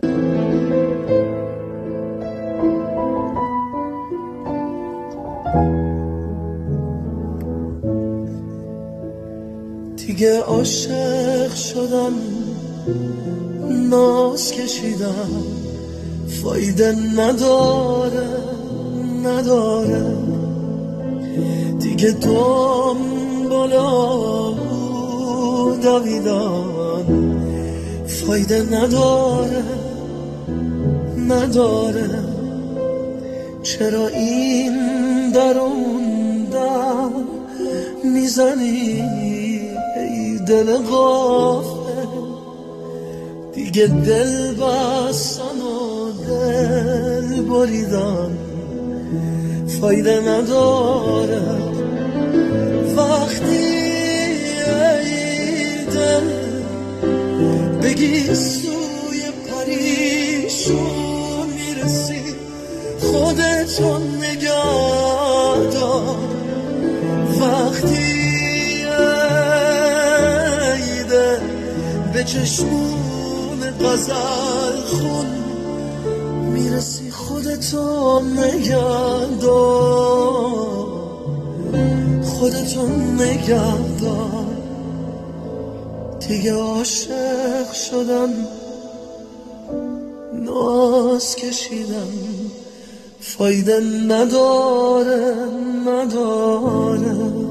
دیگه عاشق شدم، ناز کشیدم، فایده نداره دیگه دنبالا دویدم، فایده نداره چرا این در اون در میزنی ای دل غافل؟ دیگه دل بستم و دل بریدم، فایده نداره وقتی ای دل بگی سوی پریشون میرسی، خودتو نگه دار. وقتی ای دل به چشمون غزل خون میرسی، خودتو نگه دار، خودتو نگه دار. دیگه عاشق شدم، ناز کشیدم، فایده نداره